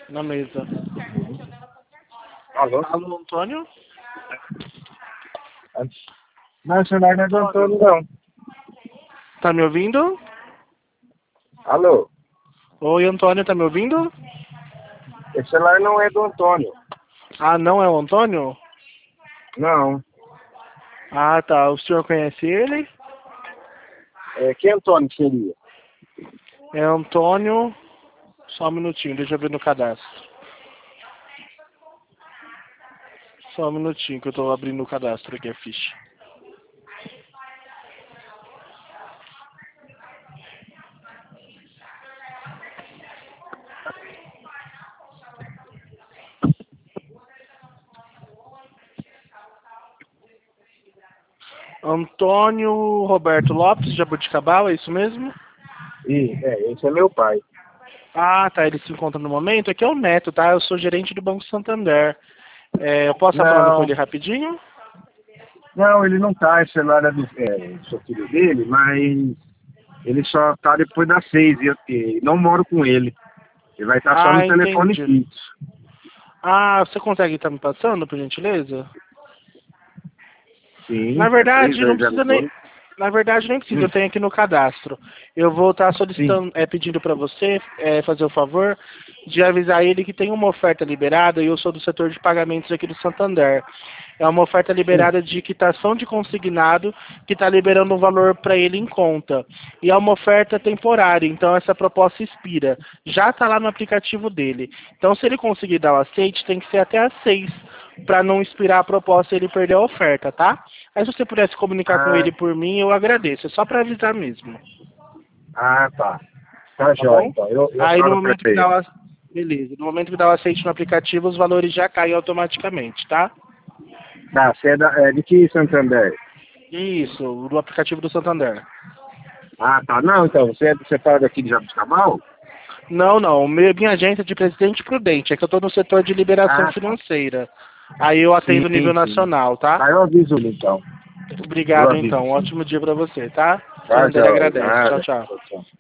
Na mesa. Alô? Alô, Antônio? Não, o celular não é do Antônio, não. Tá me ouvindo? Alô? Oi, Antônio, tá me ouvindo? Esse celular não é do Antônio. Ah, não é o Antônio? Não. Ah, tá. O senhor conhece ele? Que Antônio seria? É Antônio... Só um minutinho, deixa eu ver no cadastro. Só um minutinho que eu tô abrindo o cadastro aqui, a ficha. Antônio Roberto Lopes, de Jaboticabal, é isso mesmo? Esse é meu pai. Ah, tá, ele se encontra no momento. Aqui é o Neto, tá? Eu sou gerente do Banco Santander. Eu posso estar falando com ele rapidinho? Não, ele não tá. Esse celular é do filho dele, mas ele só tá depois das 6 e eu não moro com ele. Ele vai estar só no telefone Entendi. fixo. Ah, você consegue estar me passando, por gentileza? Sim, Na é verdade, não precisa nem... 3202. Na verdade, nem precisa, eu tenho aqui no cadastro. Eu vou estar Sim. solicitando, pedindo para você fazer o favor de avisar ele que tem uma oferta liberada e eu sou do setor de pagamentos aqui do Santander. É uma oferta liberada de quitação de consignado que está liberando um valor para ele em conta. E é uma oferta temporária, então essa proposta expira. Já está lá no aplicativo dele. Então, se ele conseguir dar o aceite, tem que ser até às 6, para não expirar a proposta e ele perder a oferta, tá? Aí se você pudesse comunicar com ele por mim, eu agradeço. É só para avisar mesmo. Tá. Tá Tá jóia, bom? então. Eu Aí no falo pra momento que dá ele. o... Beleza. No momento que dá o aceite no aplicativo, os valores já caem automaticamente, tá? Tá, você é de que Santander? Isso, do aplicativo do Santander. Ah, tá. Não, então, você tá daqui de Jabuticabal? Não, não. Minha agência é de Presidente Prudente. É que eu estou no setor de liberação Tá. financeira. Aí eu atendo nível Sim. nacional, tá? Aí eu aviso ele, então. Eu Obrigado, aviso, então. sim. Ótimo dia para você, tá? Tá, Santander jóia. agradece. Tchau, Nada. tchau. Tchau.